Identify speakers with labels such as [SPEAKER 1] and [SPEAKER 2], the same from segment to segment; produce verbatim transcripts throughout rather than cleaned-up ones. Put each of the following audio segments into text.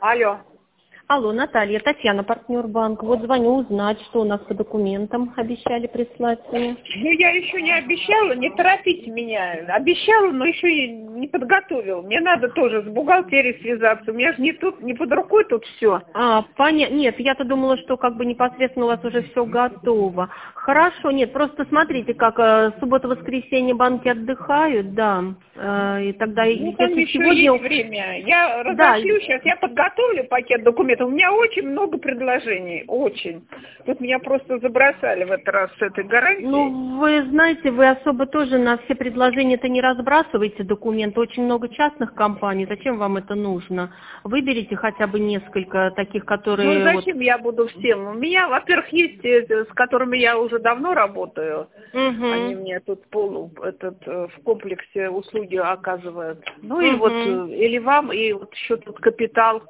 [SPEAKER 1] Алло.
[SPEAKER 2] Алло, Наталья, Татьяна, партнер банк. Вот звоню узнать, что у нас по документам обещали прислать мне.
[SPEAKER 1] Ну, я еще не обещала, не торопите меня. Обещала, но еще и не подготовила. Мне надо тоже с бухгалтерией связаться. У меня же не тут, не под рукой тут все.
[SPEAKER 2] А, понятно. Нет, я-то думала, что как бы непосредственно у вас уже все готово. Хорошо, нет, просто смотрите, как э, суббота-воскресенье банки отдыхают, да. Э, и тогда,
[SPEAKER 1] Ну, там
[SPEAKER 2] если
[SPEAKER 1] еще
[SPEAKER 2] сегодня...
[SPEAKER 1] есть время. Я
[SPEAKER 2] Да.
[SPEAKER 1] разошлю сейчас, я подготовлю пакет документов. У меня очень много предложений, очень. Тут меня просто забросали в этот раз с этой гарантией.
[SPEAKER 2] Ну, вы знаете, вы особо тоже на все предложения-то не разбрасываете документы. Очень много частных компаний. Зачем вам это нужно? Выберите хотя бы несколько таких, которые...
[SPEAKER 1] Ну, зачем
[SPEAKER 2] вот...
[SPEAKER 1] я буду всем? У меня, во-первых, есть, э, с которыми я уже давно работаю.
[SPEAKER 2] Угу.
[SPEAKER 1] Они мне тут пол, этот, э, в комплексе услуги оказывают. Ну и
[SPEAKER 2] Угу.
[SPEAKER 1] вот, э, или вам, и вот еще тут Капитал,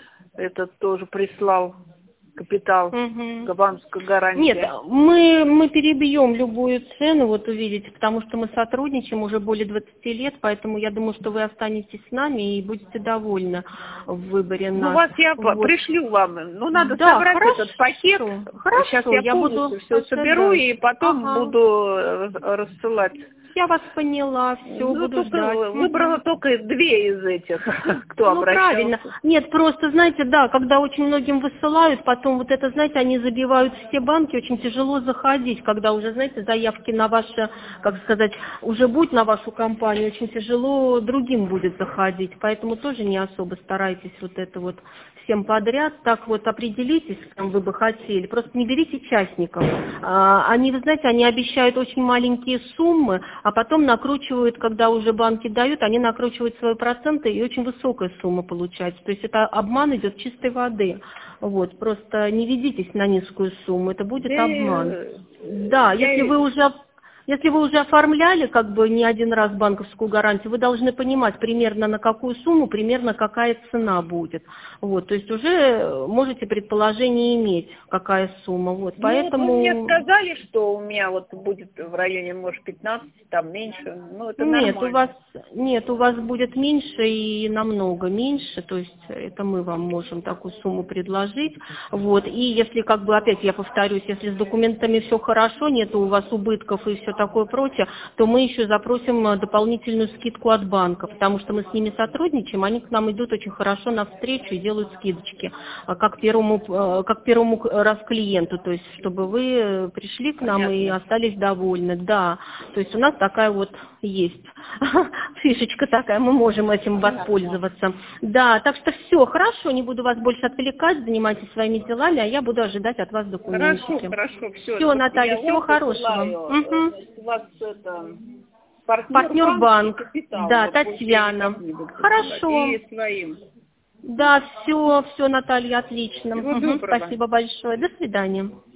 [SPEAKER 1] этот тоже прислал. Капитал,
[SPEAKER 2] Угу.
[SPEAKER 1] банковская гарантия.
[SPEAKER 2] Нет, мы, мы перебьем любую цену, вот увидите, потому что мы сотрудничаем уже более двадцати лет, поэтому я думаю, что вы останетесь с нами и будете довольны в выборе
[SPEAKER 1] Ну,
[SPEAKER 2] нас.
[SPEAKER 1] вас я
[SPEAKER 2] Вот.
[SPEAKER 1] пришлю вам. Ну, надо
[SPEAKER 2] Да,
[SPEAKER 1] собрать
[SPEAKER 2] хорошо.
[SPEAKER 1] этот пакет.
[SPEAKER 2] Хорошо,
[SPEAKER 1] Сейчас я,
[SPEAKER 2] я
[SPEAKER 1] полностью
[SPEAKER 2] буду
[SPEAKER 1] все соберу
[SPEAKER 2] ожидать.
[SPEAKER 1] и потом
[SPEAKER 2] Ага.
[SPEAKER 1] буду э, рассылать.
[SPEAKER 2] Я вас поняла, все,
[SPEAKER 1] Ну,
[SPEAKER 2] буду
[SPEAKER 1] только
[SPEAKER 2] ждать.
[SPEAKER 1] выбрала
[SPEAKER 2] Мгм.
[SPEAKER 1] только две из этих, кто
[SPEAKER 2] Ну,
[SPEAKER 1] обращался.
[SPEAKER 2] правильно. Нет, просто, знаете, да, когда очень многим высылают, потом вот это, знаете, они забивают все банки, очень тяжело заходить, когда уже, знаете, заявки на ваше, как сказать, уже будет на вашу компанию, очень тяжело другим будет заходить, поэтому тоже не особо старайтесь вот это вот всем подряд, так вот определитесь, кем вы бы хотели, просто не берите частников. А, они, вы знаете, они обещают очень маленькие суммы, а потом накручивают, когда уже банки дают, они накручивают свои проценты, и очень высокая сумма получается. То есть это обман идет чистой воды. Вот, просто не ведитесь на низкую сумму, это будет
[SPEAKER 1] Да,
[SPEAKER 2] обман. Да,
[SPEAKER 1] я-
[SPEAKER 2] если вы уже... Если вы уже оформляли как бы не один раз банковскую гарантию, вы должны понимать примерно на какую сумму, примерно какая цена будет. Вот, то есть уже можете предположение иметь, какая сумма. Вот,
[SPEAKER 1] Ну,
[SPEAKER 2] поэтому...
[SPEAKER 1] вот вы мне сказали, что у меня вот будет в районе, может, пятнадцати, там меньше. Ну, это
[SPEAKER 2] Нет, у вас
[SPEAKER 1] нормально.
[SPEAKER 2] нет, у вас будет меньше и намного меньше, то есть это мы вам можем такую сумму предложить. Вот, и если как бы опять я повторюсь, если с документами все хорошо, нет у вас убытков и все такое прочее, то мы еще запросим дополнительную скидку от банка, потому что мы с ними сотрудничаем, они к нам идут очень хорошо навстречу и делают скидочки, как первому, как первому раз клиенту, то есть чтобы вы пришли к нам и
[SPEAKER 1] Понятно.
[SPEAKER 2] остались довольны, да, то есть у нас такая вот есть фишечка такая, мы можем этим воспользоваться. Да, так что все, хорошо, не буду вас больше отвлекать, занимайтесь своими делами, а я буду ожидать от вас
[SPEAKER 1] Хорошо,
[SPEAKER 2] документики.
[SPEAKER 1] хорошо, все.
[SPEAKER 2] Все, Наталья,
[SPEAKER 1] Я
[SPEAKER 2] всего
[SPEAKER 1] вам
[SPEAKER 2] хорошего.
[SPEAKER 1] посылаю.
[SPEAKER 2] Угу.
[SPEAKER 1] Значит, у вас это партнер
[SPEAKER 2] Партнер
[SPEAKER 1] банк и
[SPEAKER 2] банк,
[SPEAKER 1] Капитал.
[SPEAKER 2] да,
[SPEAKER 1] Вот больше я
[SPEAKER 2] Татьяна.
[SPEAKER 1] никак не буду посылать.
[SPEAKER 2] Хорошо.
[SPEAKER 1] И своим.
[SPEAKER 2] Да, все, все, Наталья, отлично.
[SPEAKER 1] Всего
[SPEAKER 2] Угу,
[SPEAKER 1] доброго.
[SPEAKER 2] спасибо большое. До свидания.